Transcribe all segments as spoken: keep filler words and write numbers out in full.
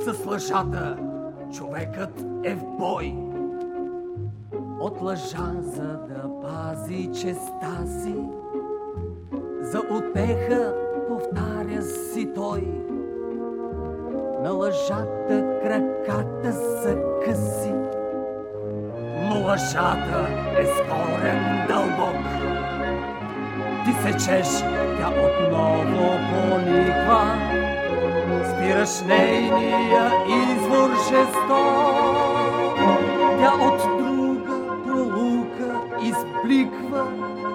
с лъжата човекът е в бой. От лъжа, за да пази честа си, за утеха повтаря си той. На лъжата краката са къси, но лъжата е с корен дълбок. Ти сечеш, тя отново пониква, спираш нейния извор жесток. Тя от друга пролука избликва,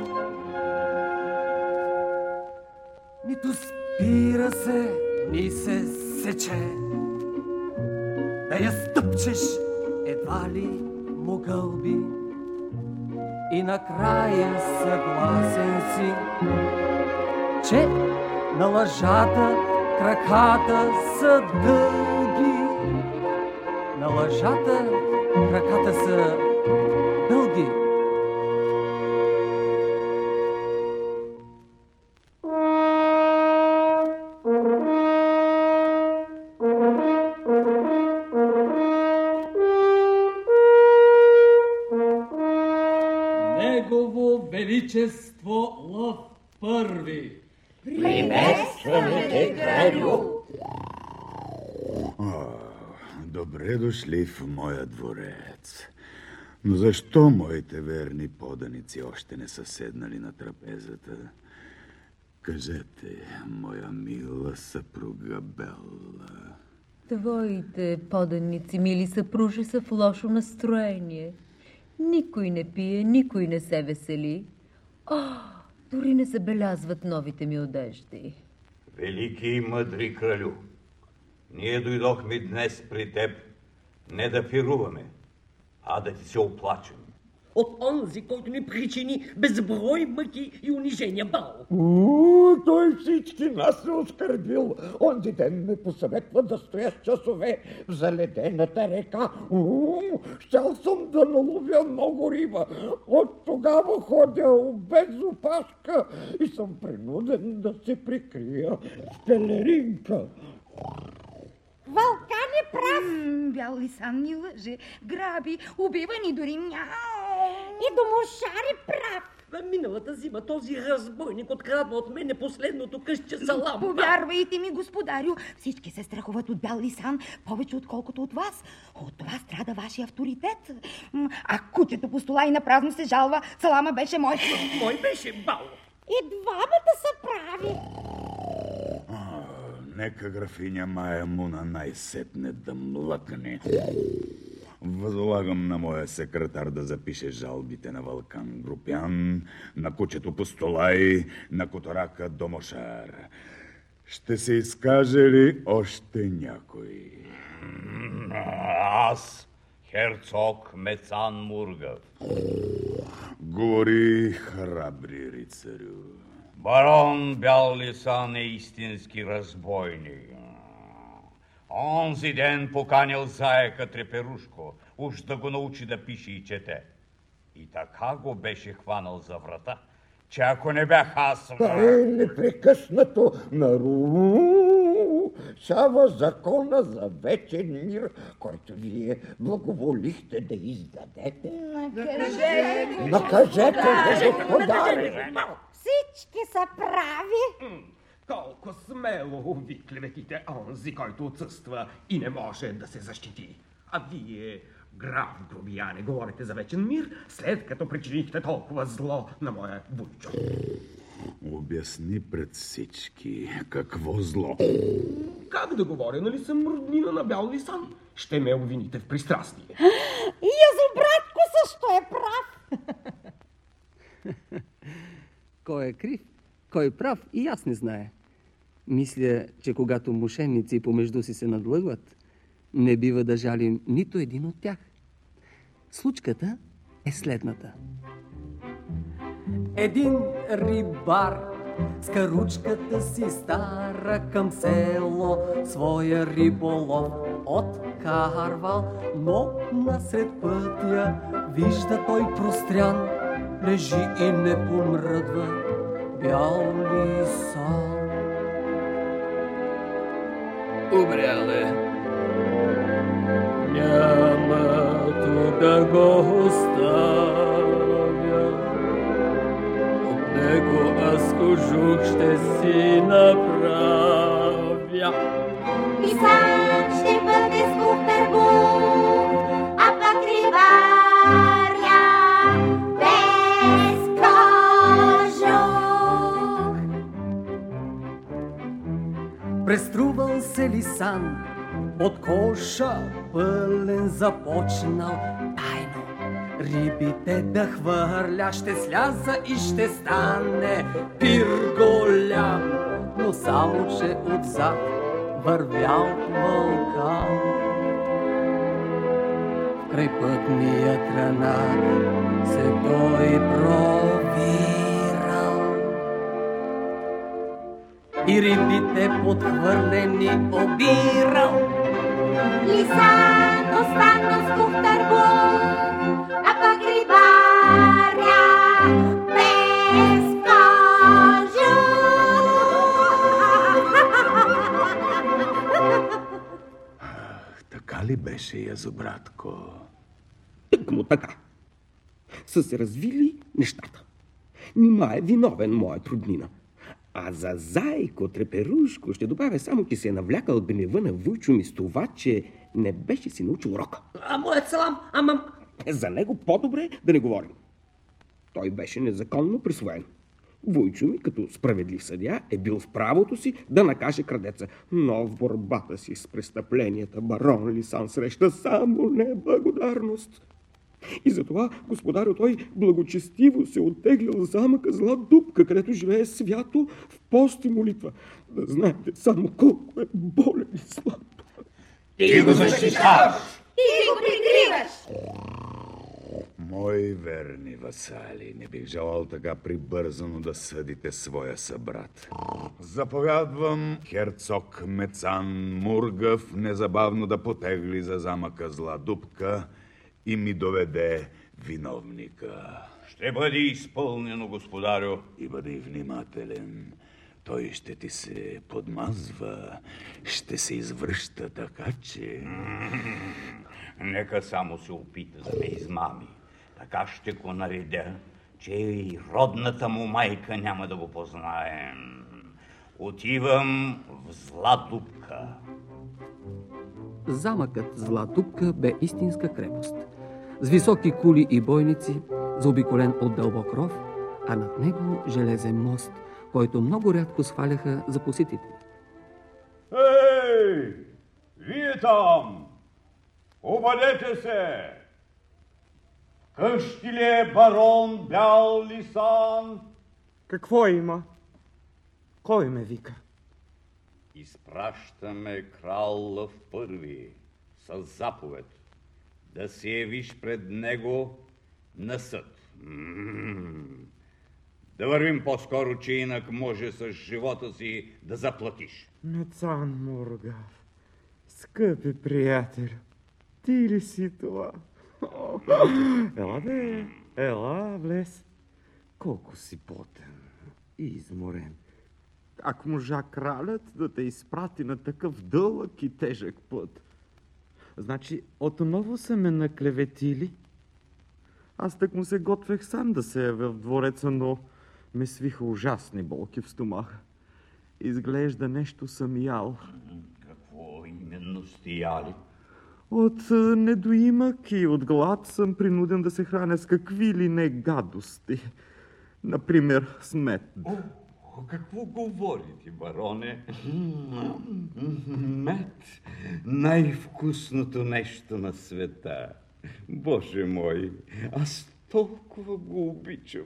нито спира се, ни се сече. Да я стъпчеш, едва ли могъл би. И накрая съгласен си, че на лъжата краката са дълги. На лъжата краката са дълги. Негово величество Лъв Първи. Приветстваме те, кралю! Добре дошли в моя дворец. Но защо моите верни поданици още не са седнали на трапезата? Кажете, моя мила съпруга Белла. Твоите поданици, мили съпружи, са в лошо настроение. Никой не пие, никой не се весели. О, дори не забелязват новите ми одежди. Велики и мъдри кралю, ние дойдохме днес при теб не да пируваме, а да ти се оплачем. От онзи, който ни причини безброй мъки и унижения бал. Уу, той всички нас се оскърбил. Онзи ден ме посъветва да стоя с часове в заледената река. Уу, щял съм да наловя много риба. От тогава ходя без опашка и съм принуден да се прикрия с пелеринка. Вълкан е прав. М, бял лисан ни лъже, граби, убива ни дори мяу. И домошар е прав. Миналата зима този разбойник открадва от мене последното късче салам. Повярвайте ми, господарю, всички се страхуват от бял лисан повече отколкото от вас. От това страда вашия авторитет. А кучето по стола и на празно се жалва, салама беше мой. Мой беше бал. И двамата са прави. Нека графиня Мая Муна най-сетне да млъкне. Възлагам на моя секретар да запише жалбите на Вълкан Групян, на кучето Постолай, на которака Домошар. Ще се изкаже ли още някой? Аз, херцог Мецан Мургав. Говори, храбри рицарю. Барон Бял Лисан е истински разбойник. Онзи ден поканил заека Треперушко, уж да го научи да пише и чете. И така го беше хванал за врата, че ако не бях аз... Той непрекъснато нарушава закона за вечен мир, който вие благоволихте да издадете. Накажете го! Накажете го, господари! Всички са прави. Колко смело ви клеветите онзи, който отсъства и не може да се защити. А вие, граф грубияне, говорите за вечен мир, след като причинихте толкова зло на моя вуйчо. Обясни пред всички какво зло. Как да говоря, нали съм роднина на Бял Лисан? Ще ме обвините в пристрастие. И Язобратко също е прав. Кой е крив, кой е прав и аз не знае. Мисля, че когато мошенници помежду си се надлъгват, не бива да жалим нито един от тях. Случката е следната. Един рибар с каручката си стара към село своя риболов откарвал, но насред пътя вижда той прострян, лежи и не помръдва Бял Лисан. Умрял е. да го оставя. От него аз кожух ще си направя. Лисан ще бъде скуптер бух, а пак рибаря без кожух. Преструвал се Лисан, от коша пълен започнал тайно рибите да хвърля. Ще сляза и ще стане пир голям, но само че отзад вървял вълкан. В край пътния трънак се той провирал и рибите подхвърлени обирал. Лисан остана с куптер бух, а пак рибаря без кожух. Така ли беше, Язобратко? Тъкмо така. Са се развили нещата. Нима е виновен моят роднина. А за Зайко Треперушко ще добавя само, че се е навлякал гнева на Вуйчо ми с това, че не беше си научил урока. А моят салам, ама... За него по-добре да не говорим. Той беше незаконно присвоен. Вуйчо ми, като справедлив съдия, е бил в правото си да накаже крадеца. Но в борбата си с престъпленията барон Лисан среща само неблагодарност. И затова господарю той благочестиво се оттеглял в замъка Зла дупка, където живее свято в пост и молитва. Да знаете само колко е болен и слаб. Ти го защищаваш! Ти го прикриваш! Мои верни васали, не бих желал така прибързано да съдите своя събрат. Заповядвам херцог Мецан Мургав незабавно да потегли за замъка Зла дупка и ми доведе виновника. Ще бъде изпълнено, господарю. И бъди внимателен. Той ще ти се подмазва, ще се извръща така, че... Нека само се опита да ме измами. Така ще го наредя, че и родната му майка няма да го познае. Отивам в Зла дупка. Замъкът Зла дупка бе истинска крепост. С високи кули и бойници, заобиколен от дълбок ров, а над него железен мост, който много рядко сваляха за посетители. Ей! Вие там! Обадете се! Къщи ли е барон Бял Лисан? Какво има? Кой ме вика? Изпращаме крал Лъв Първи с заповед да се явиш пред него на съд. М-м-м. Да вървим по-скоро, че инак може с живота си да заплатиш. Мецан Мургав, скъпи приятел, ти ли си това? Ела бе, ела влез. Колко си потен и изморен. Как можа кралят да те изпрати на такъв дълъг и тежък път? Значи, отново са ме наклеветили? Аз так му се готвех сам да се явя в двореца, но ме свиха ужасни болки в стомаха. Изглежда нещо съм ял. Какво именно сте яли? От недоимък и от глад съм принуден да се храня с какви ли не гадости. Например, с мед. О, какво говорите, бароне? Мед. Най-вкусното нещо на света. Боже мой, аз толкова го обичам.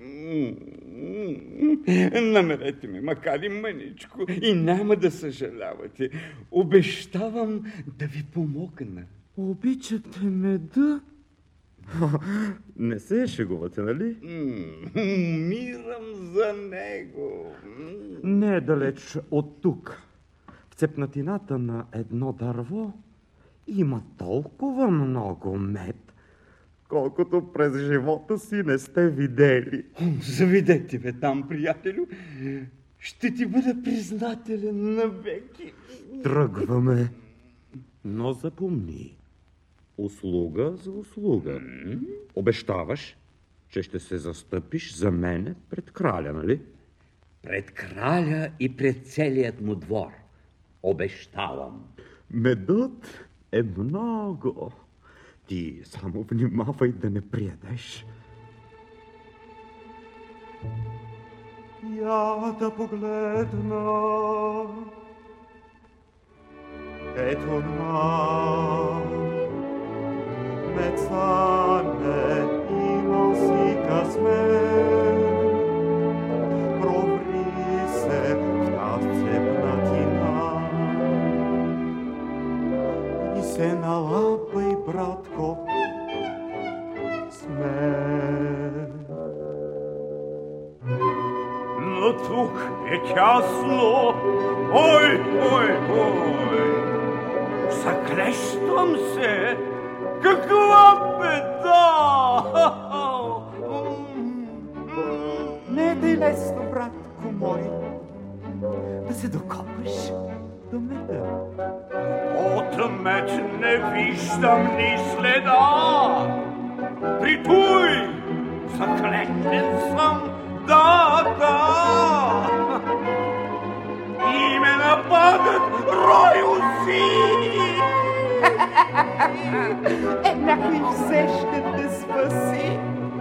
Намерете ме, макар и мъничко, и няма да съжалявате. Обещавам да ви помогна. Обичате меда? Не се шегувате, нали? Умирам за него. Не е далеч от тук. В цепнатината на едно дърво има толкова много мед, колкото през живота си не сте видели. Завидете ме там, приятелю. Ще ти бъда признателен навеки. Тръгваме. Но запомни, Услуга за услуга. Обещаваш, че ще се застъпиш за мене пред краля, нали? Пред краля и пред целият му двор. Обещавам. Медът е много. Ти само внимавай да не приедеш. Я да погледна. Ето на Мецане има си късмет. Проври се в тази цепнатина и се налапай, братко, с мен. Но тук е тясно. Ой, ой, ой. Заклещвам се. Каква беда! Не е лесно, братко мой, да се докопаш до меда. От мед не виждам ни следа. Притуй, заклетен съм, да, да. И ме нападат роюси. Е, някой все ще те спаси.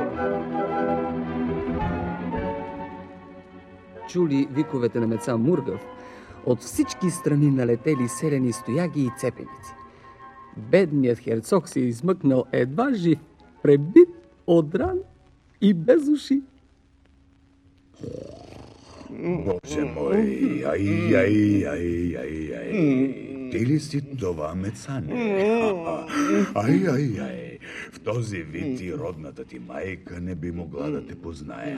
Чули виковете на Меца Мургав, от всички страни налетели селени стояги и цепеници. Бедният херцог се измъкнал едва жив, пребит, одран и без уши. Боже мой, ай, ай, ай, ай, ай. Ти ли си това, Мецане? Ай, ай, ай. В този вид и родната ти майка не би могла да те познае.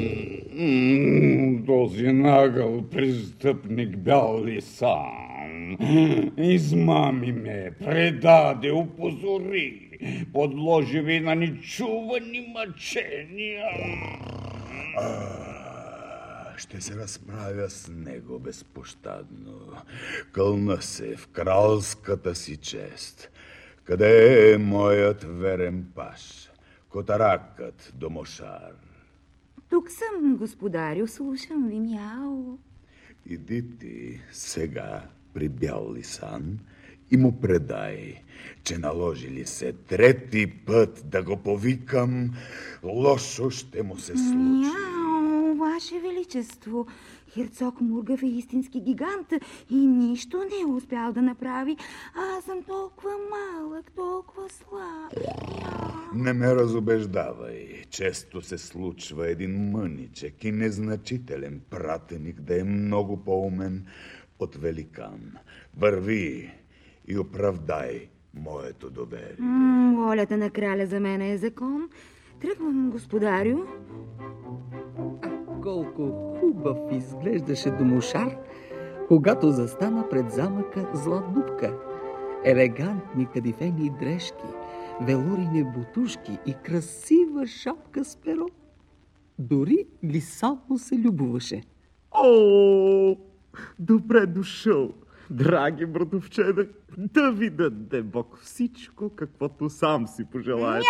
Този нагъл престъпник Бял Лисан измами ме, предаде, опозори, подложи ви на нечувани мъчения. Ще се разправя с него безпощадно. Кълна се в кралската си чест. Къде е моят верен паш? Котаракът Домошар. Тук съм, господарю, слушам ви, мяу. Иди ти сега при Бял Лисан и му предай, че наложи ли се трети път да го повикам, лошо ще му се случи. Мяу, ваше величество, херцог Мургав е истински гигант и нищо не е успял да направи. Аз съм толкова малък, толкова слаб. Не ме разубеждавай. Често се случва един мъничек и незначителен пратеник да е много по-умен от великан. Върви и оправдай моето доверие. М, волята на краля за мен е закон. Тръгвам, господарю. А колко хубав изглеждаше Домошар, когато застана пред замъка Зла дупка. Елегантни кадифени дрежки, велурини бутушки и красива шапка с перо. Дори Лисан му се любоваше. О, добре дошъл, драги братовчеда, да ви даде Бог всичко, каквото сам си пожелаете.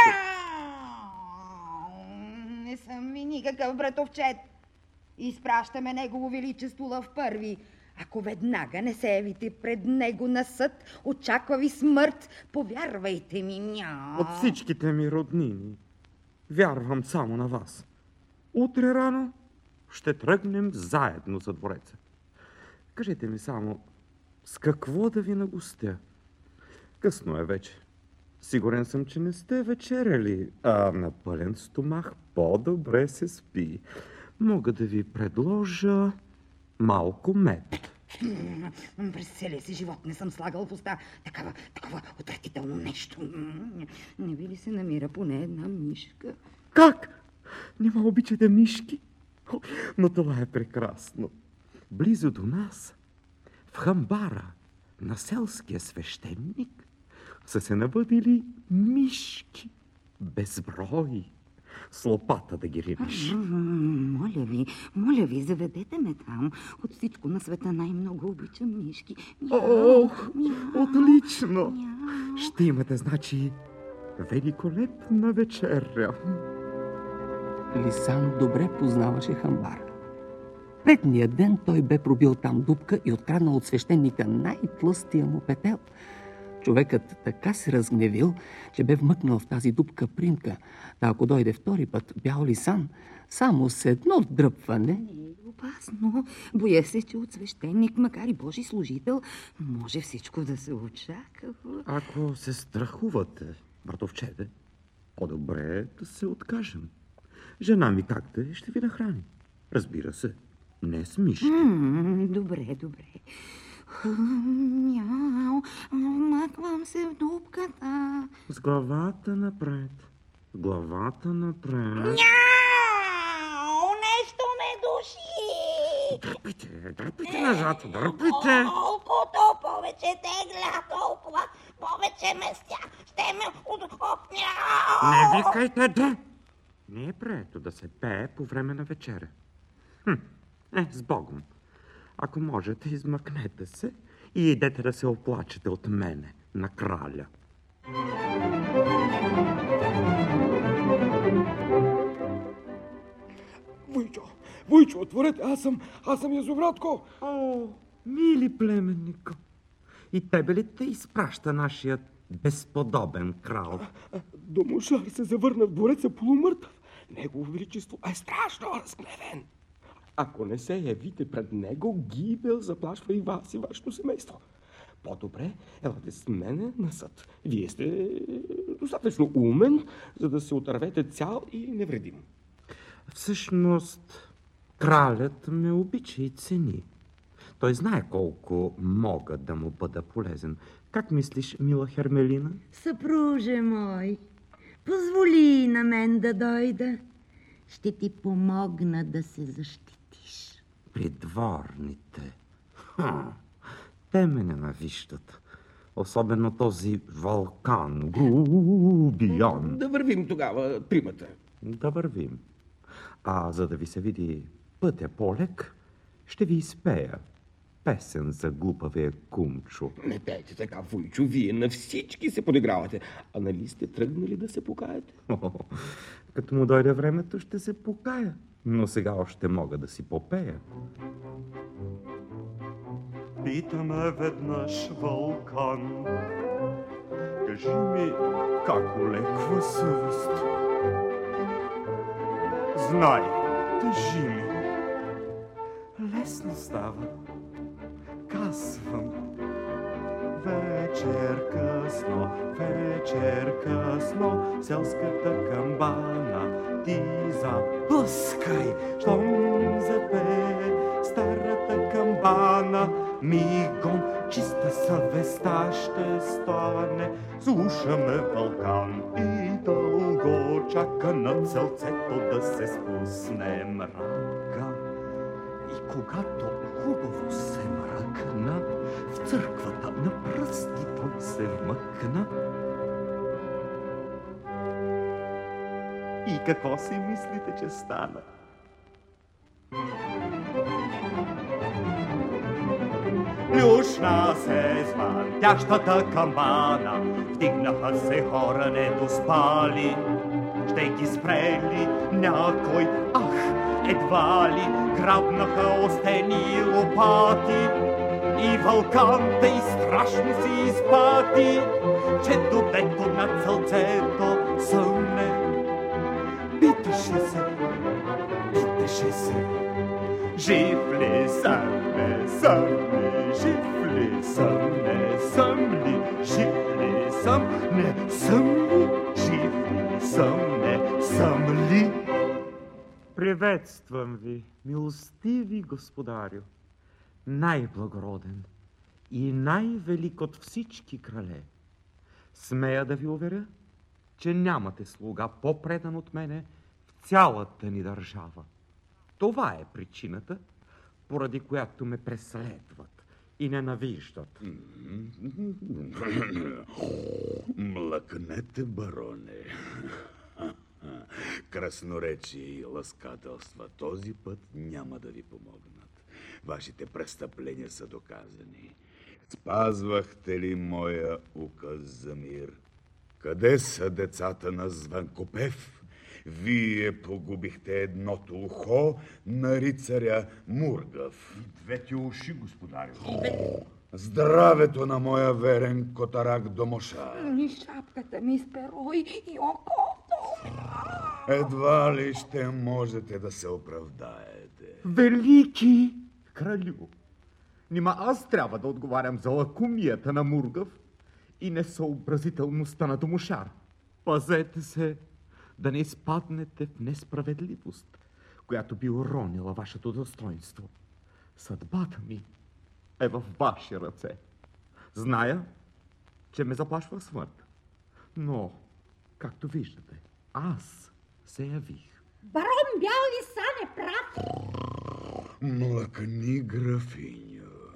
Не съм ви никакъв братовчет. Изпращаме негово величество Лъв Първи. Ако веднага не се явите пред него на съд, очаква ви смърт. Повярвайте ми, ня. От всичките ми роднини вярвам само на вас. Утре рано ще тръгнем заедно за двореца. Кажете ми само, с какво да ви нагостя? Късно е вече. Сигурен съм, че не сте вечеряли, а на пълен стомах по-добре се спи. Мога да ви предложа малко мед. През целия си живот не съм слагал в уста такава, такова отвратително нещо. Не ви ли се намира поне една мишка? Как? Нима обичате мишки? Но това е прекрасно. Близо до нас, в хамбара на селския свещеник, са се навъдили мишки. Безброй. С лопата да ги рибиш. Моля ви, моля ви, заведете ме там. От всичко на света най-много обичам мишки. Ох, отлично! Ще имате, значи, великолепна вечеря. Лисан добре познаваше Хамбар. Предния ден той бе пробил там дупка и откраднал от свещеника най-тлъстия му петел. Човекът така се разгневил, че бе вмъкнал в тази дупка примка. Та ако дойде втори път бял Лисан, само с едно дръпване... Не е опасно. Боя се, че от свещеник, макар и Божи служител, може всичко да се очаква. Ако се страхувате, братовчете, по-добре е да се откажем. Жена ми как да е, ще ви нахрани. Разбира се, не с мишки. М, добре, добре. Мяу, вмъквам се в дупката. С главата напред. С главата напред. Мяу, нещо ме души. Дърпайте, дърпайте назад, дърпайте. Колкото повече тегля, толкова повече местя. Ще ме... Не викайте да! Не е прието да се пее по време на вечеря. Хм, е, с Богом. Ако можете, измъкнете се и идете да се оплачете от мене на краля. Войчо, Войчо, отворете, аз съм, аз съм Язовратко. О, мили племеннико, и тебе ли те изпраща нашият безподобен крал? Домошар се завърна в двореца полумъртъв. Негово величество е страшно разгневен. Ако не се явите пред него, гибел заплашва и вас и вашето семейство. По-добре, елате с мене на съд. Вие сте достатъчно умен, за да се отървете цял и невредим. Всъщност, кралят ме обича и цени. Той знае колко мога да му бъда полезен. Как мислиш, мила Хермелина? Съпруже мой, позволи на мен да дойда. Ще ти помогна да се защитиш. Придворните. Ха, те ме ненавиждат. Особено този Вълкан, грубиян. Да вървим тогава тримата. Да вървим. А за да ви се види пътя полек, ще ви изпея песен за глупавия кумчо. Не пейте така, Войчо, вие на всички се подигравате. А нали сте тръгнали да се покаете? О, като му дойде времето, ще се покая. Но сега още мога да си попея. Питаме веднъж, Вълкан, кажи ми, как улеква съвест? Знай, тъжи ми. Лесно става. Казвам. Вечер късно, вечер късно, селската камбана ти запускай. Щом запее старата камбана, мигом чиста съвестта ще стане. Слушаме Вълкан и дълго чака на целцето да се спусне мрака. И когато хубаво се мръкна, в църквата на пръсти той се вмъкна. И какво си мислите, че стана? Плюшна се звънтящата камбана, вдигнаха се хора недоспали. Ще ги спрели някой, ах, едва ли, грабнаха остени и лопати. И Вълкан тъй страшно си изпати, че добето на цълцето съмне. Питаше се, питаше се, жив ли съм, не съм ли, жив ли съм, не съм ли, жив ли съм, не съм ли, жив ли съм, не съм ли. Приветствам ви, милостиви господарю, най-благороден и най-велик от всички крале. Смея да ви уверя, че нямате слуга по-предан от мене в цялата ни държава. Това е причината, поради която ме преследват и ненавиждат. Млъкнете, бароне. красноречие и ласкателства този път няма да ви помогнат. Вашите престъпления са доказани. Спазвахте ли моя указ за мир? Къде са децата на Звънкопев? Вие погубихте едното ухо на рицаря Мургав. И двете уши, господарю. Здравето на моя верен котарак Домошар. И шапката ми с перо и окото. Едва ли ще можете да се оправдаете. Велики кралю, нима аз трябва да отговарям за лакомията на Мургав и несъобразителността на Домошар. Пазете се да не изпаднете в несправедливост, която би уронила вашето достоинство. Съдбата ми е в ваши ръце. Зная, че ме заплашва смърт. Но, както виждате, аз се явих. Барон Бял Лисан е прав. Млъкни, графиня.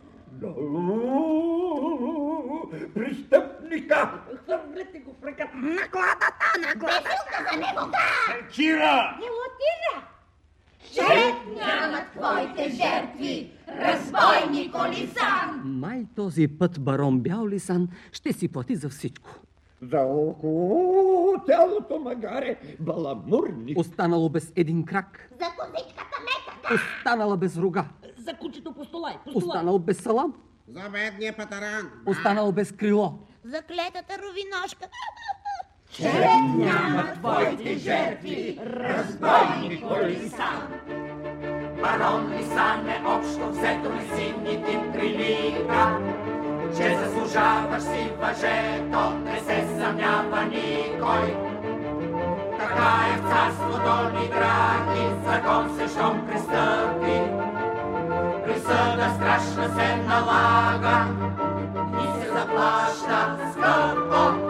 Престъпника! Хвърлете го в ръка. Накладата, накладата. Бесилка за него, да! Секира! Не лотира! Шет няма твоите жертви, разбойник Лисан! Май този път барон Бял Лисан ще си плати за всичко. За около тялото магаре баламурник. Останало без един крак. За козичката мека, Останала без рога. За кучето постолай, постолай. Останал без салам. За бедния патаран. Останал без крило. за клетата ровиношка. Череп няма твоите жертви, разбойник Лисан. Барон Лисан е общо взето лисините ти прилика, че заслужаваш си въжето, не се съмнява никой. Така е в царството ни, драги, закон се щом пристъпи. Присъда страшна се налага и се заплаща скъпо.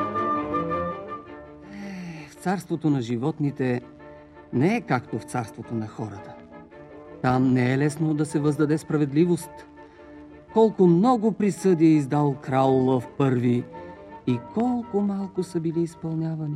В царството на животните не е както в царството на хората. Там не е лесно да се въздаде справедливост. Колко много присъди е издал крал Лъв Първи и колко малко са били изпълнявани.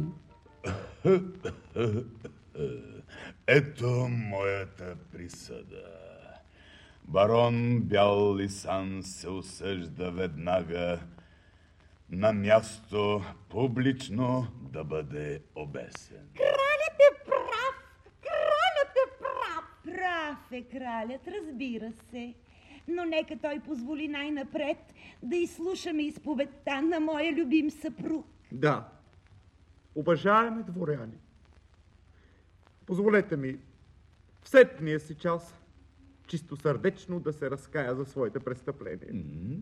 Ето моята присъда. Барон Бял Лисан се осъжда веднага на място публично да бъде обесен. Кралят е прав! Кралят е прав! Прав е кралят, разбира се. Но нека той позволи най-напред да изслушаме изповедта на моя любим съпруг. Да. Уважаеми дворяни, позволете ми в сетния си час чистосърдечно да се разкая за своите престъпления.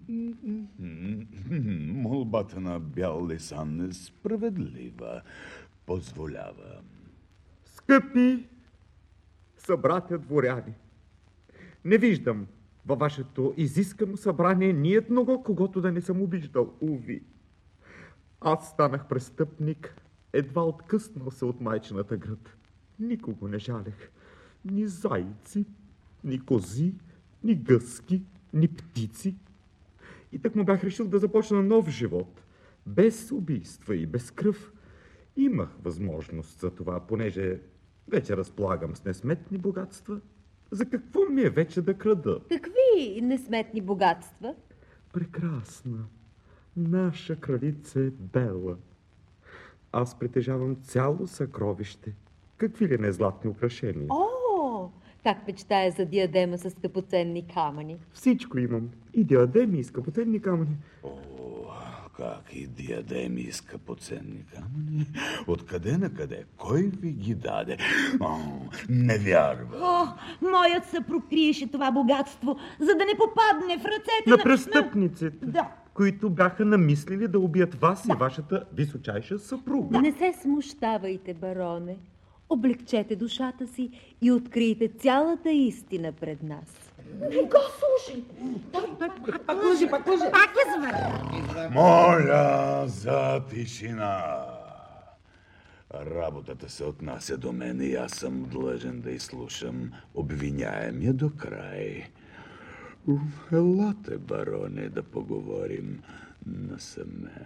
Молбата на Бял Лисан е справедлива. Позволявам. Скъпи събратя дворяни, не виждам във вашето изискано събрание ни едного, когото да не съм обиждал. Уви, аз станах престъпник, едва откъснал се от майчината град. Никого не жалех. Ни зайци, ни кози, ни гъски, ни птици. И так му бях решил да започна нов живот, без убийства и без кръв. Имах възможност за това, понеже вече разполагам с несметни богатства. За какво ми е вече да крада? Какви несметни богатства? Прекрасна, наша кралица е бела. Аз притежавам цяло съкровище. Какви ли не златни украшения? О, как мечтая за диадема с скъпоценни камъни. Всичко имам. И диадеми, и скъпоценни камъни. О, как и диадеми, и скъпоценни камъни? Откъде на къде? Кой ви ги даде? О, не вярвам. О, моят съпруг криеше това богатство, за да не попадне в ръцете на... на... престъпниците, Да. които бяха намислили да убият вас да. и вашата височайша съпруга. Не се смущавайте, бароне. Облегчете душата си и открийте цялата истина пред нас. Не го слушайте. Пак лъжи, пак лъжи. Пак е звър. Моля за тишина. Работата се отнася до мен и аз съм длъжен да изслушам обвиняемия до край. Елате, бароне, да поговорим насаме.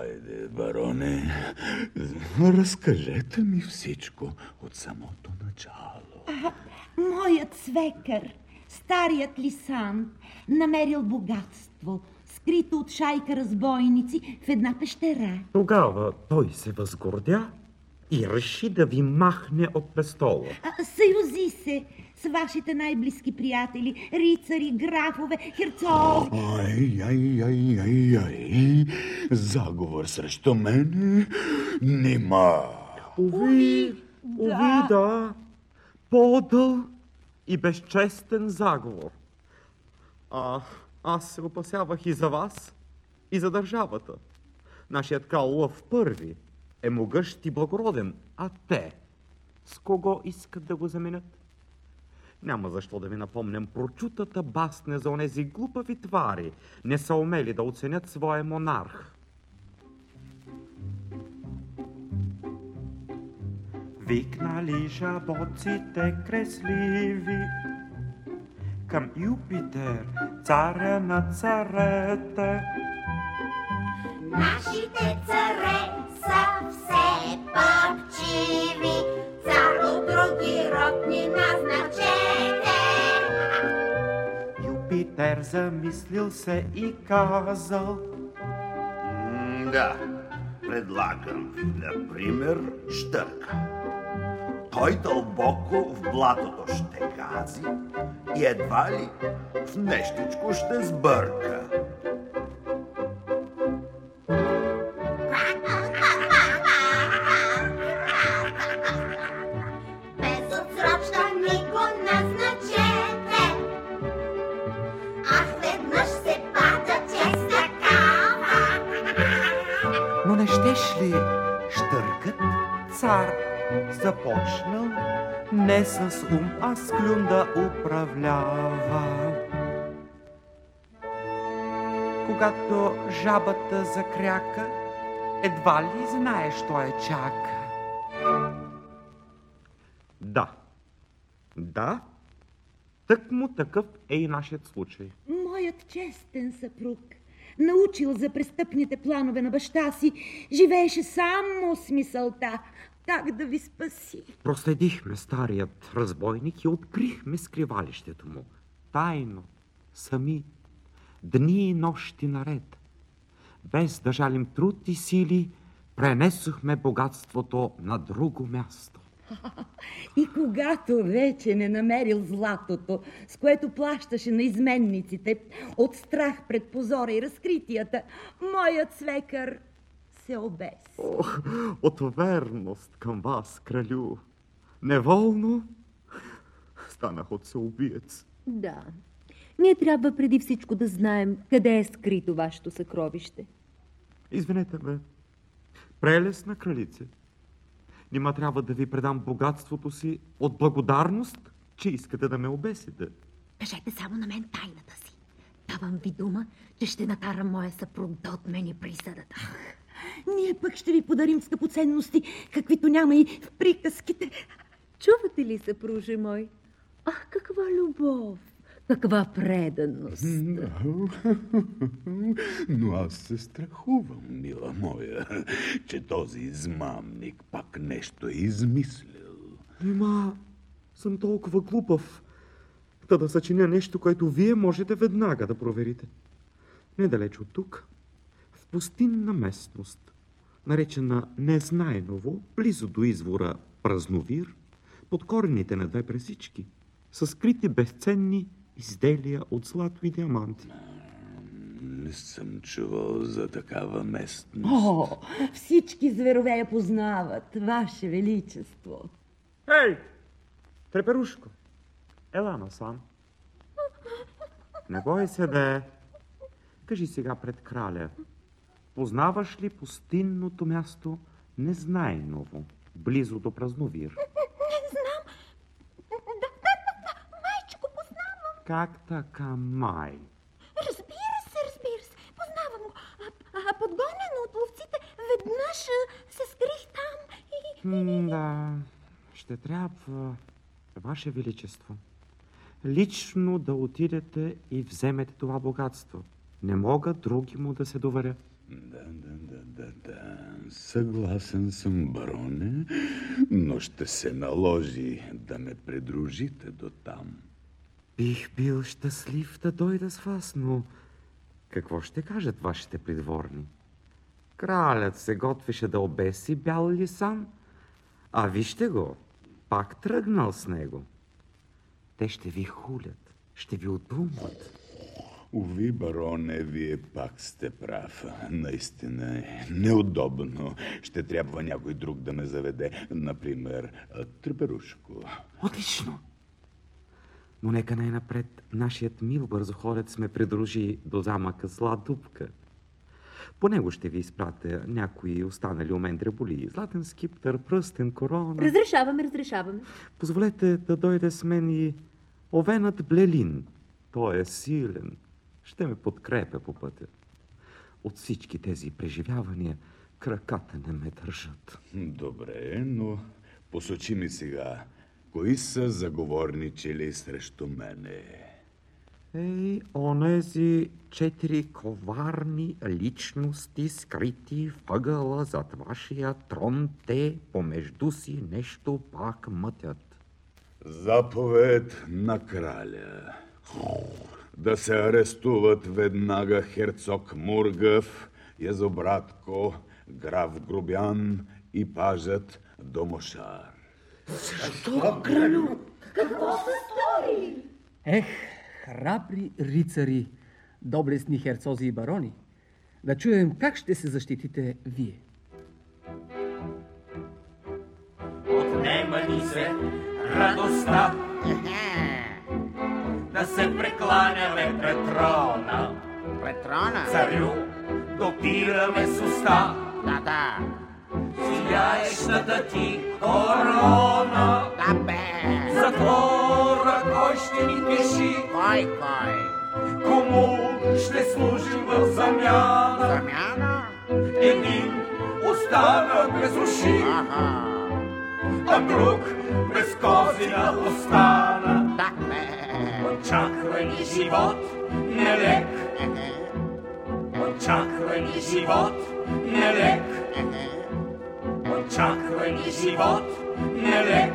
Хайде, бароне, разкажете ми всичко от самото начало. А, моят свекър, старият Лисан, намерил богатство, скрито от шайка разбойници в една пещера. Тогава той се възгордя и реши да ви махне от престола. А, съюзи се с вашите най-близки приятели, рицари, графове, херцоги. Ай, ай, ай, ай, ай, заговор срещу мене? Нима. Уви, да. уви, да. Подъл и безчестен заговор. А, аз се опасявах и за вас, и за държавата. Нашият крал Лъв Първи е могъщ и благороден, а те с кого искат да го заменят? Няма защо да ви напомням прочутата басня за онези глупави твари, не са умели да оценят своя монарх. Викнали жабоците кресливи към Юпитер, царя на царете. Нашите царе са все пъпчиви, цар от други род ни назначете. Юпитер замислил се и казал: Да, предлагам ви, например, Щърка. Той дълбоко в блатото ще гази и едва ли в нещичко ще сбърка. Безотсрочно ни го назначете. Ах, веднъж се пада чест такава. Но не щеш ли Щъркът, цар, започнал не с ум, а с клюн да управлява? Когато жабата закряка, едва ли знае, що я чака? Да, да, тъкмо такъв е и нашият случай. Моят честен съпруг, научил за престъпните планове на баща си, живееше само с мисълта как да ви спаси. Проследихме старият разбойник и открихме скривалището му. Тайно, сами, дни и нощи наред. Без да жалим труд и сили, пренесохме богатството на друго място. И когато вече не намерил златото, с което плащаше на изменниците, от страх пред позора и разкритията, моят свекър се обеси. О, от верност към вас, кралю, неволно станах от съубиец. Да. Ние трябва преди всичко да знаем къде е скрито вашето съкровище. Извинете ме, прелесна кралице. Нима трябва да ви предам богатството си от благодарност, че искате да ме обесите. Кажете само на мен тайната си. Давам ви дума, че ще накарам моя съпруг да отмени присъдата. Ние пък ще ви подарим скъпоценности, каквито няма и в приказките. Чувате ли, съпруже мой? Ах, каква любов! Каква преданост! Но аз се страхувам, мила моя, че този измамник пак нещо е измислил. Нима съм толкова глупав, да да съчиня нещо, което вие можете веднага да проверите. Недалеч от тук, в пустинна местност, наречена Незнайново, близо до извора Празновир, под корените на две пресички, са скрити безценни изделия от злато и диаманти. Не съм чувал за такава местност. О, всички зверове я познават, ваше величество. Ей, Треперушко, ела насам. Не бой се, бе. Кажи сега пред краля, познаваш ли пустинното място Незнайново, близо до Празновир? Не знам. Да, да, да, да, майчко, познавам. Как така, май? Разбира се, разбира се, познавам го. А, а подгонен от ловците, веднъж се скрих там и... М, да, ще трябва, ваше величество, лично да отидете и вземете това богатство. Не мога други му да се доверя. Да, да, да, да, да. Съгласен съм, бароне, но ще се наложи да ме придружите до там. Бих бил щастлив да дойда с вас, но какво ще кажат вашите придворни? Кралят се готвеше да обеси бял лисан, а вижте го, пак тръгнал с него. Те ще ви хулят, ще ви отрумват. Уви, бароне, вие пак сте прав. Наистина е неудобно. Ще трябва някой друг да ме заведе. Например, Треперушко. Отлично! Но нека най-напред нашият мил бързоходец ме придружи до замъка Зла дупка. По него ще ви изпратя някои останали у мен дреболи. Златен скиптър, пръстен, корона. Разрешаваме, разрешаваме. Позволете да дойде с мен и овенът Блелин. Той е силен. Ще ме подкрепя по пътя. От всички тези преживявания краката не ме държат. Добре, но посочи ми сега, кои са заговорничили срещу мене? Ей, онези четири коварни личности, скрити в ъгъла зад вашия трон, те помежду си нещо пак мътят. Заповед на краля. Да се арестуват веднага херцог Мургав, Язобратко, граф Грубян и пажът Домошар. Защо, кралю? Какво се стори? Ех, храбри рицари, доблестни херцози и барони, да чуем как ще се защитите вие. Отнема ни се радостта да се прекланяме пред трона. Пред трона? Царю, допираме с уста. Да, да. Сияещата ти корона. Да, бе. Затвора кой ще ни теши? Кой, кой? Кому ще служим в замяна? Замяна? Един остана без уши, Аха. а друг без козина остана. Да, бе. Очаква ни живот нелек. Очаква ни живот нелек. Очаква ни живот нелек.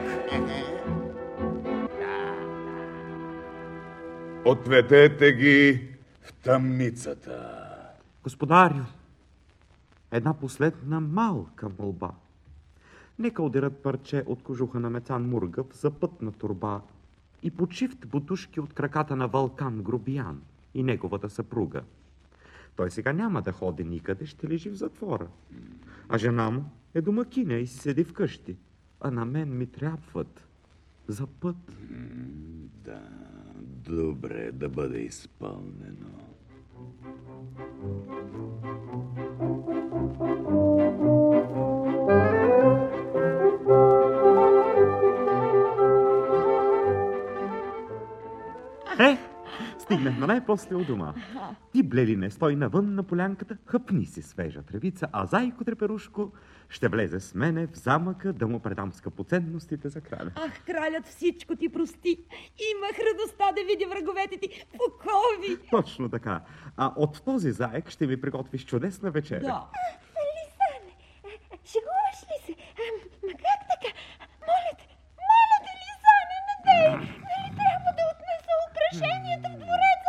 Отведете ги в тъмницата. Господарю, една последна малка молба. Нека удерат парче от кожуха на Мецан Мургав за пътна турба и почивт бутушки от краката на Вълкан Грубиян и неговата съпруга. Той сега няма да ходи никъде, ще лежи в затвора. А жена му е домакиня и си седи вкъщи. А на мен ми трябват за път. Да, добре, да бъде изпълнено. Е, стигнахме най-после у дома. Ти, Блелине, стой навън на полянката, хъпни си свежа тревица, а Зайко Треперушко ще влезе с мене в замъка да му предам скъпоценностите за краля. Ах, кралят всичко ти прости. Имах радостта да видя враговете ти пукови. Точно така. А от този заек ще ми приготвиш чудесна вечеря. Да. Лисане, шегуваш ли се? Ма как така? Моля те, моля те, Лисане, не дей! Нали трябва да отнеса украшението в двореца?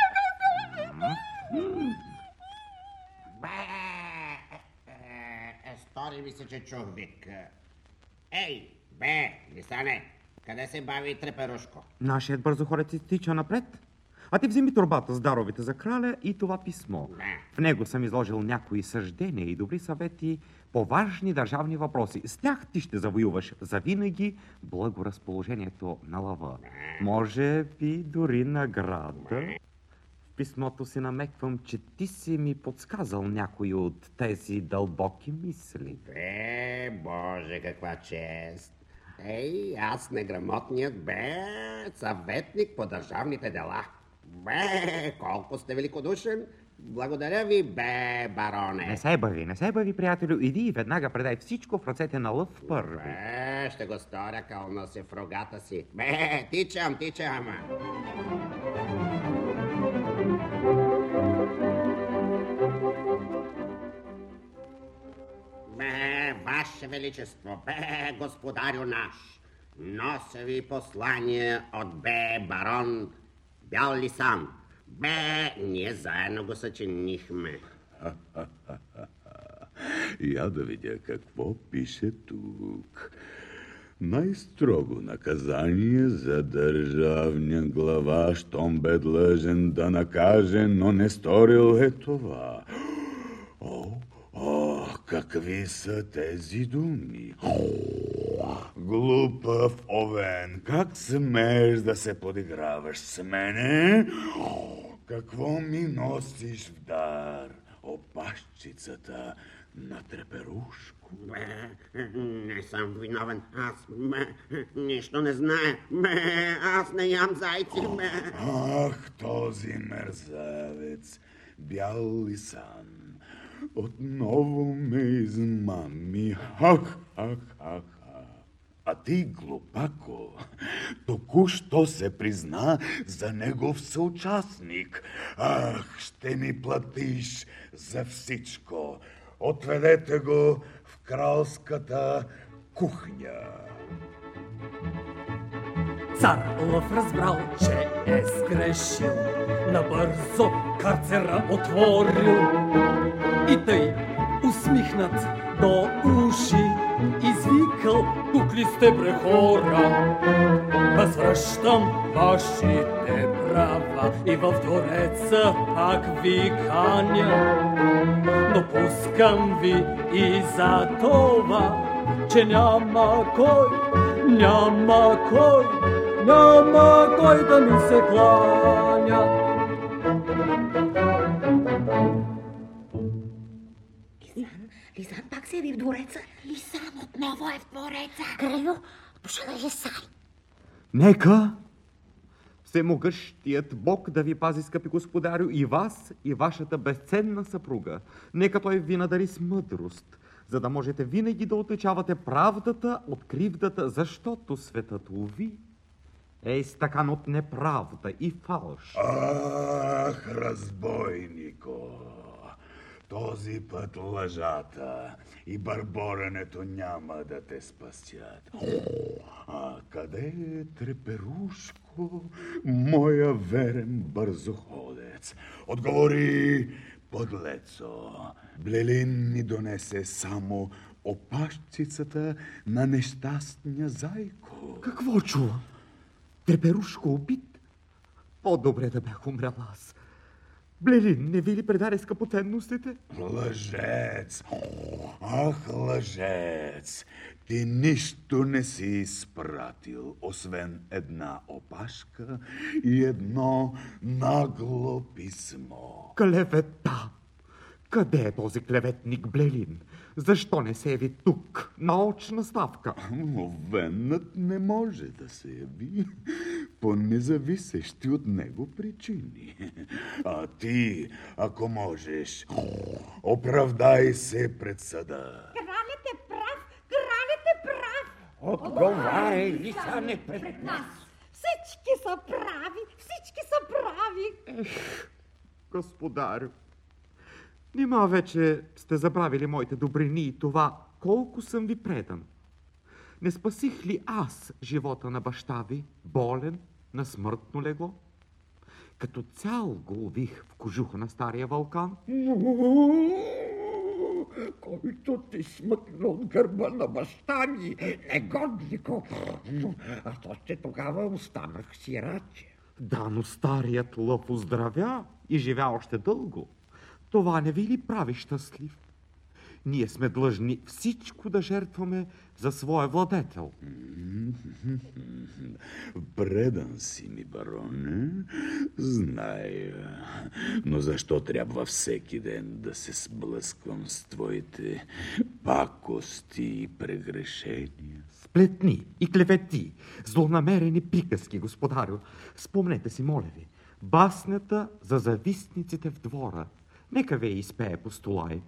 Бе, стори ми се, че чух вик. Ей, бе, Лисане, къде се бави Треперушко? Нашият бързоходец изтича напред. А ти вземи торбата с даровете за краля и това писмо. В него съм изложил някои съждения и добри съвети по важни държавни въпроси. С тях ти ще завоюваш завинаги благоразположението на лъва. Може би дори награда. В писмото си намеквам, че ти си ми подсказал някои от тези дълбоки мисли. Бе, боже, каква чест! Ей, аз неграмотният, бе, съветник по държавните дела. Бе, колко сте великодушен! Благодаря ви, бе, бароне. Не се бави, не се бави, приятелю. Иди и веднага предай всичко в ръцете на лъв първи. Бе, ще го сторя, кълна се в рогата си. Бе, тичам, тичам. Ваше Величество, бе, господарю наш, нося ви послание от бе барон Бял Лисан. Бе, ние заедно го съчинихме. Я да видя какво пише тук. Най-строго наказание за държавния глава, щом бе длъжен да накаже, но не сторил е това. О, о, какви са тези думи? Глупав овен, как смееш да се подиграваш с мене? Какво ми носиш в дар? Опашчицата на Треперушко. Бе, не съм виновен. Аз, бе, нищо не знае. Бе, аз не ям зайци, бе. Ах, този мерзавец, Бял Лисан, отново ме измами. Ах, ах, ах. А ти, глупако, току-що се призна за негов съучастник. Ах, ще ми платиш за всичко. Отведете го в кралската кухня. Цар Лъв разбрал, че е сгрешил, набързо карцера отворил. И тъй, усмихнат до уши, извикал: тук ли сте, бре хора? Възвръщам вашите права и в двореца пак ви каня. Но пускам ви и за това, че няма кой, няма кой, няма кой да ми се кланя. Лисан пак се яви в двореца. Лисан отново е в двореца. Кралю, пошла Лисан. Нека всемогъщият Бог да ви пази, скъпи господарю, и вас, и вашата безценна съпруга. Нека той ви надари с мъдрост, за да можете винаги да отличавате правдата от кривдата, защото светът, уви, е изтъкан от неправда и фалш. Ах, разбойнико! Този път лъжата и бърборенето няма да те спасят. А къде е Треперушко, моя верен бързоходец? Отговори, подлецо. Блелин ни донесе само опашчицата на нещастния зайко. Какво чува? Треперушко убит? По-добре да бях умрял аз. Блелин, не ви ли предаде скъпоценностите? Лъжец! Ах, лъжец! Ти нищо не си изпратил, освен една опашка и едно нагло писмо. Клевета! Къде е този клеветник Блелин? Защо не се яви тук, на очна ставка? Овенът не може да се яви по независещи от него причини. А ти, ако можеш, оправдай се пред съда. Кралят е прав! Кралят е прав! Отговаряй, Лисане, пред нас! Всички са прави! Всички са прави! Ех, господарю, нима вече сте забравили моите добрини и това, колко съм ви предан. Не спасих ли аз живота на баща ви, болен, на смъртно легло? Като цял го увих в кожуха на стария вулкан. Който ти смъкна от гърба на баща ми, негоднико. Аз още тогава останах сираче. Да, но старият Лъв оздравя и живя още дълго. Това не ви ли прави щастлив? Ние сме длъжни всичко да жертваме за своя владетел. Предан си ми, бароне, зная. Но защо трябва всеки ден да се сблъсквам с твоите пакости и прегрешения? Сплетни и клевети, злонамерени приказки, господарю. Спомнете си, моля ви, баснята за завистниците в двора. Нека ви изпее Постолай.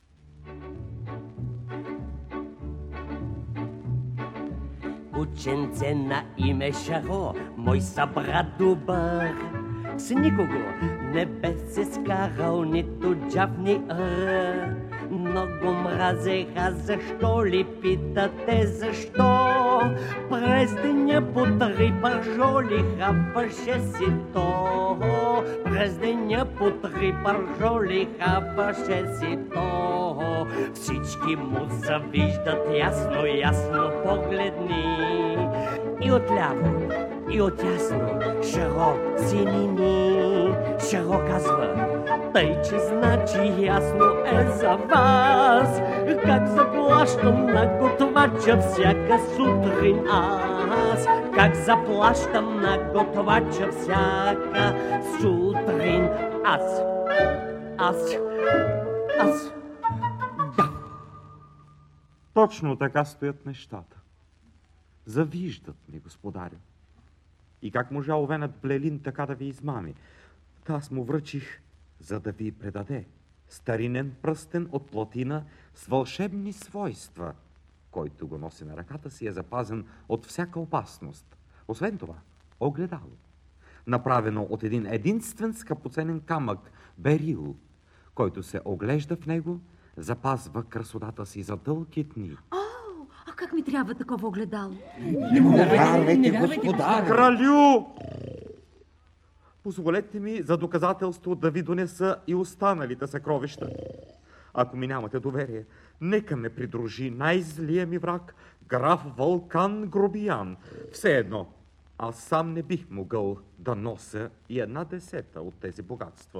Ученце на име Шаро, мой събрат добър, с никого не бе се скарал, нито джав ни р. много мразеха. Защо ли питате защо? През деня по три пържоли хапаше си то. През деня по три пържоли хапаше си то. Всички му завиждат ясно, ясно погледни. И отляво, и отясно, Шаро синини. Шаро казва, тъй, че значи ясно е за вас, как заплащам на готвача всяка сутрин аз. Как заплащам на готвача всяка сутрин аз. Аз. Аз. Да. Точно така стоят нещата. Завиждат ми, господарю. И как можа овенът Блелин така да ви измами? Та аз му връчих, за да ви предаде старинен пръстен от платина с вълшебни свойства, който го носи на ръката си, е запазен от всяка опасност. Освен това, огледало, направено от един единствен скъпоценен камък, берил, който се оглежда в него, запазва красотата си за дълги дни. О, а как ми трябва такова огледало? Не му вярвайте, господар! Кралю! Позволете ми за доказателство да ви донеса и останалите съкровища. Ако ми нямате доверие, нека ме придружи най-злия ми враг, граф Вълкан Грубиян. Все едно, аз сам не бих могъл да нося и една десета от тези богатства.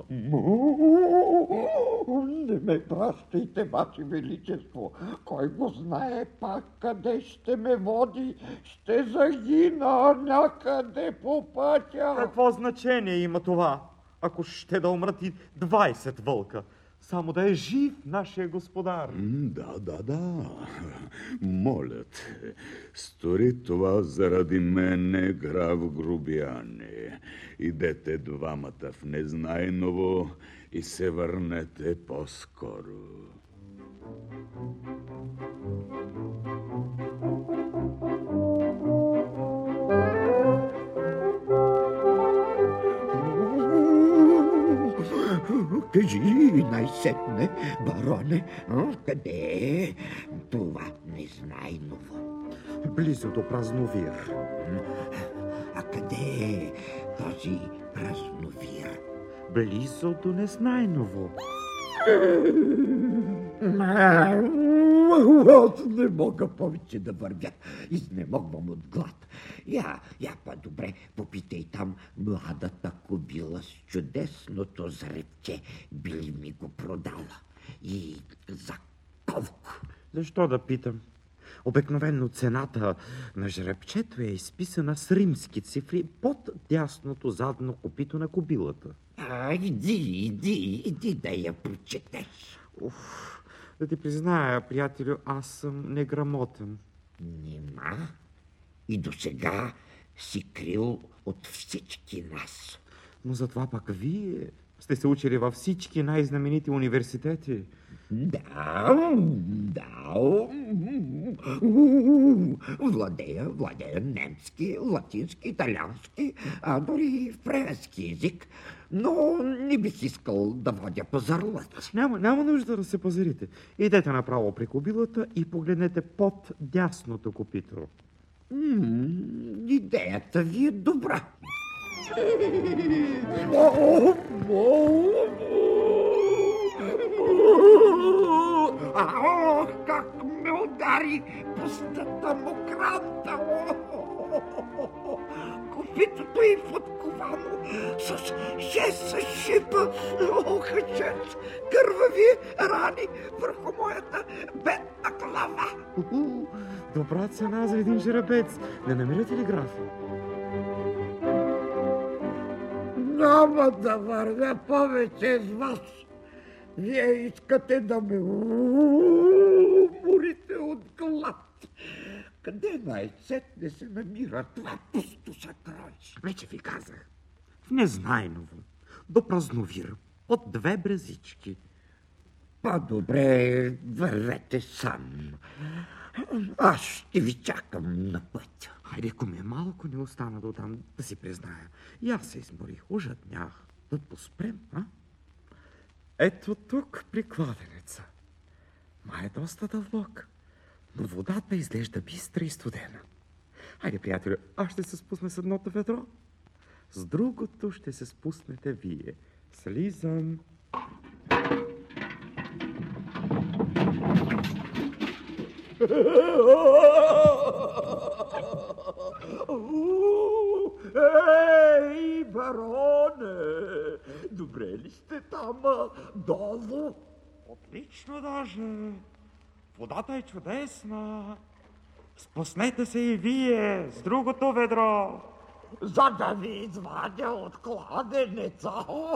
Не ме пращайте, Ваше Величество. Кой го знае пак къде ще ме води? Ще загина някъде по пътя. Какво значение има това, ако ще да умрат и двайсет вълка? Само да е жив нашия господар. Да, да, да. Моля те, стори това заради мене, граф Грубияне. Идете двамата в Незнайново и се върнете по-скоро. Кажи най-сетне, бароне, къде е това Незнайново? Близо до Празновир. А къде е този Празновир? Близо до Незнайново. Аз не мога повече да вървя. Изнемогвам от глад. Я, я по-добре попитай там младата кобила с чудесното зребче. Би ли ми го продала? И за колко? Защо да питам? Обикновено цената на жребчето е изписана с римски цифри под дясното задно копито на кобилата. А, иди, иди, иди да я прочетеш. Уф, да ти призная, приятелю, аз съм неграмотен. Нима? И до сега си крил от всички нас. Но затова пък вие сте се учили във всички най-знаменити университети. Да, да. Владея, владея немски, латински, италиански, а дори и в превенски език. Но не бих искал да водя пазарлък. Няма, няма нужда да се пазарите. Идете направо при кобилата и погледнете под дясното копито. М-м, идеята ви е добра. Ах, как ме удари пустата мокранта! Копитото е подковано с шест шипа, охачец, кървави рани върху моята бедна глава. Добра цена за един жеребец. Не намирате ли, граф? Няма да вървя повече с вас. Вие искате да ме уморите от глад. Къде най-сетне се намира това пусто съкровище? Вече ви казах. В Незнайново, до Празновир, от две брезички. По-добре вървете сам. Аз ще ви чакам на пътя. Хайде, ако ми малко не остана до там, да си призная. И аз се изморих, ужатнях. Да поспрем, а? Ето тук при кладенеца. Ма е доста дълбок, но водата изглежда бистра и студена. Хайде, приятели, аз ще се спусна с едното ведро. С другото ще се спуснете вие. Слизам. Ей, бароне! Добре ли сте там долу? Отлично даже. Водата е чудесна. Спуснете се и вие с другото ведро. За да ви извадя от кладенеца.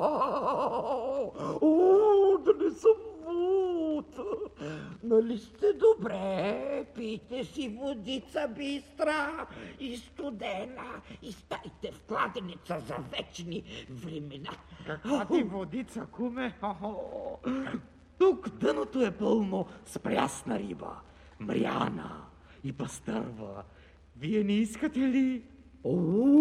О, да не съм луд. Нали сте добре? Пийте си водица бистра и студена и стайте в кладенеца за вечни времена. Каква ти водица, куме? Тук дъното е пълно с прясна риба, мряна и пастърва. Вие не искате ли? О,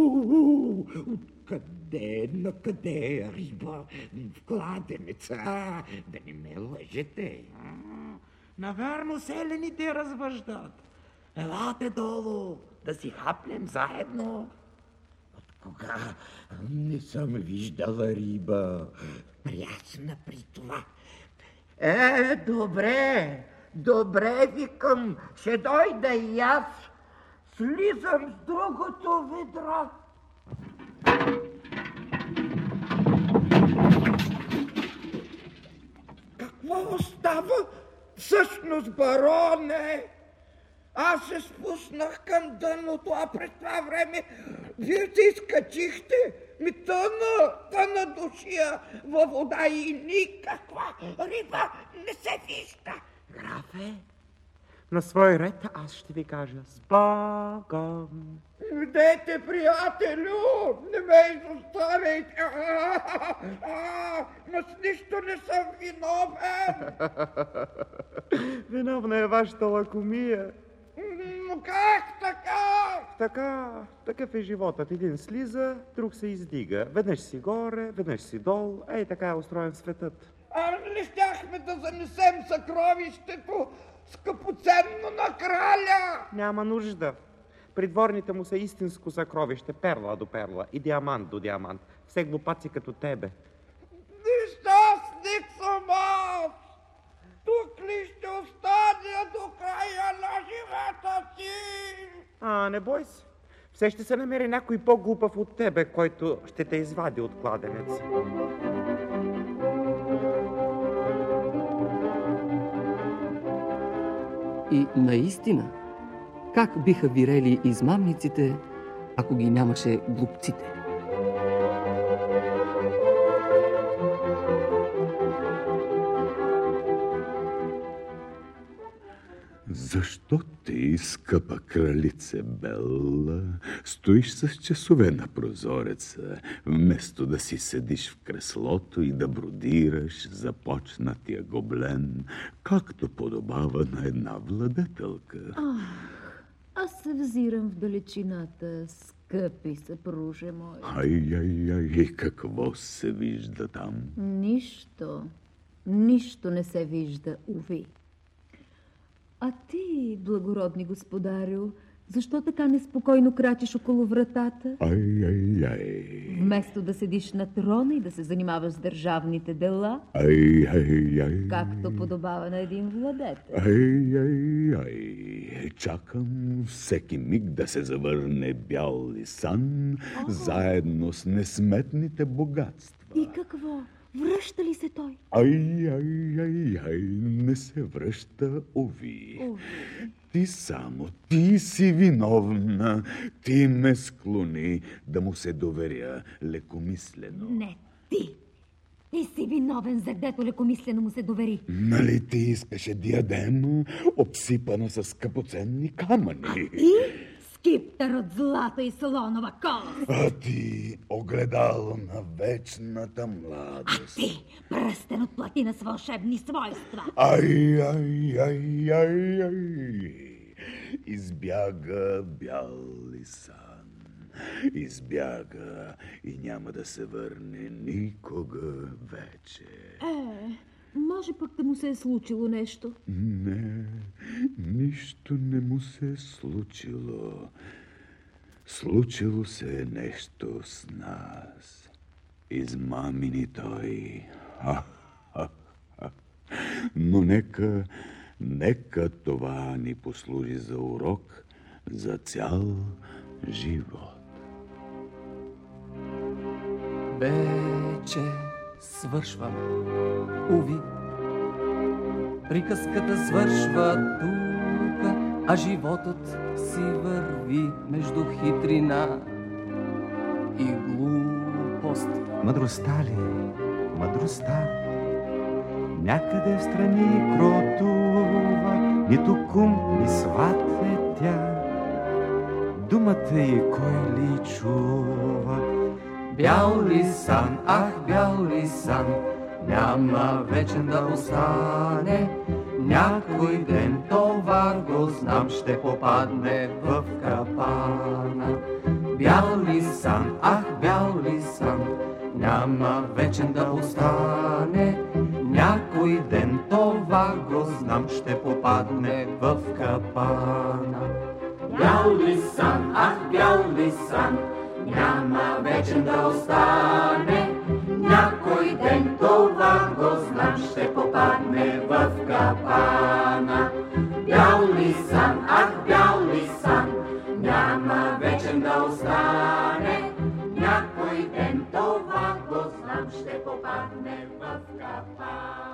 откъде, на къде е риба в кладенеца? Да не ме лъжете. Навярно селените я развъждат. Елате долу, да си хапнем заедно. От кога не съм виждала риба, прясна при това. Е, добре, добре, викам, ще дойда и аз. Слизам с другото ведро. Какво става? Всъщност, бароне, аз се спуснах към дъното, а през това време вие се изкачихте. Ми тъна, тъна душия във вода и никаква риба не се вижда. Графе, на свой ред аз ще ви кажа с Богом. Дете, приятелю, не ме изоставяйте. Но с нищо не съм виновен. Виновна е вашата лакомия. Но как така? Така, такъв е животът. Един слиза, друг се издига. Веднъж си горе, веднъж си дол. Ей, така е устроен светът. А ли щяхме да занесем съкровището скъпоценно на краля? Няма нужда. Придворните му са истинско съкровище, перла до перла и диамант до диамант. Все глупаци като тебе. Нещастник съм аз! Тук ли ще остане до края на живота си? А, не бой се. Все ще се намери някой по-глупав от тебе, който ще те извади от кладенец. И наистина, как биха вирели измамниците, ако ги нямаше глупците? Защо ти, скъпа кралице Бела, стоиш с часове на прозореца, вместо да си седиш в креслото и да бродираш започнатия гоблен, както подобава на една владетелка? Ах, аз се взирам в далечината, скъпи съпруже мой. Ай-ай-ай, какво се вижда там? Нищо, нищо не се вижда, уви. А ти, благородни господарю, защо така неспокойно крачиш около вратата? Ай-ай-ай. Вместо да седиш на трона и да се занимаваш с държавните дела, Ай-ай-ай. както подобава на един владетел. Ай-ай-ай. Чакам всеки миг да се завърне бял лисан, заедно с несметните богатства. И какво? Връща ли се той? Ай-ай-ай-ай, не се връща, ови. Ови. Ти само, ти си виновна. Ти ме склони да му се доверя лекомислено. Не, ти. Ти си виновен, за дето лекомислено му се довери. Нали ти искаше диадема, обсипана с скъпоценни камъни? А ти? Скиптър от злато и слонова кост. А ти огледало на вечната младост. А ти пръстен от платина с вълшебни свойства. Ай, ай, ай, ай, ай. Избяга бял лисан. Избяга и няма да се върне никога вече. Е, Може пък да му се е случило нещо. Не, нищо не му се е случило. Случило се е нещо с нас. Измамини той. Ха-ха-ха. Но нека, нека това ни послужи за урок за цял живот. Вече свършваме. Уви, приказката свършва тук, а животът си върви между хитрина и глупост. Мъдростта ли? Мъдростта. Някъде в страни кротува, нито кум, ни сват е тя. Думата й кой ли чува? Бял ли сан, ах, бял ли сан, няма вечен да остане. Някой ден това го знам, ще попадне в капана. Бял ли сан, ах, бял ли сан, няма вечен да остане. Някой ден това го знам, ще попадне в капана. Бял ли сан, ах, бял ли сан, няма вечен да остане. Някой ден това го знам, ще попадне в капана. Бял ли сан, ах, бял ли сан, няма вечен да остане. Някой ден това го знам, ще попадне в капана.